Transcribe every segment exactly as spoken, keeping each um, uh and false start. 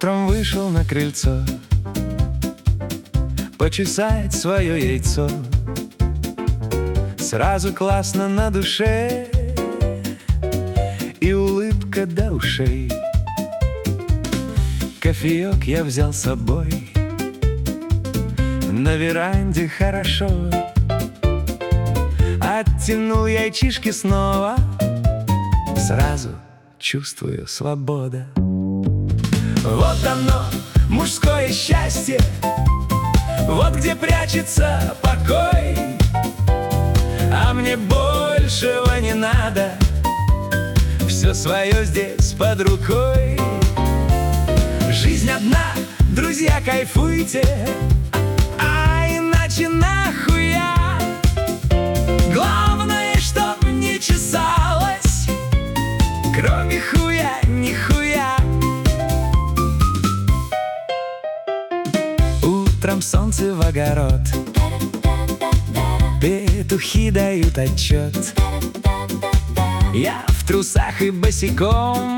Утром вышел на крыльцо почесать свое яйцо. Сразу классно на душе и улыбка до ушей. Кофеек я взял с собой, на веранде хорошо. Оттянул яйчишки снова, сразу чувствую свобода. Вот оно, мужское счастье, вот где прячется покой. А мне большего не надо, все свое здесь под рукой. Жизнь одна, друзья, кайфуйте, а иначе нахуя. Главное, чтоб не чесалось, кроме хуя нихуя. Утром солнце в огород, петухи дают отчет. Я в трусах и босиком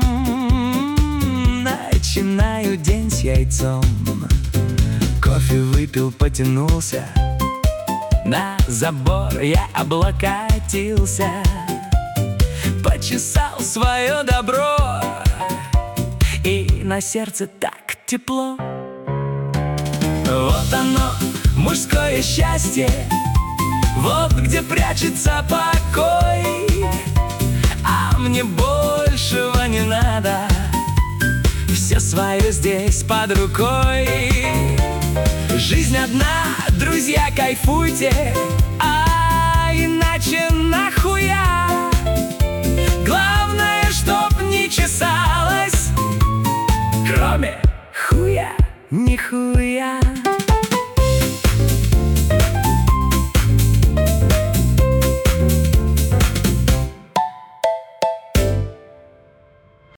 начинаю день с яйцом. Кофе выпил, потянулся, на забор я облокотился, почесал свое добро, и на сердце так тепло. Вот оно, мужское счастье, вот где прячется покой. А мне большего не надо, все свое здесь под рукой. Жизнь одна, друзья, кайфуйте, а иначе нахуя. Главное, чтоб не чесалось, кроме хуя нихуя.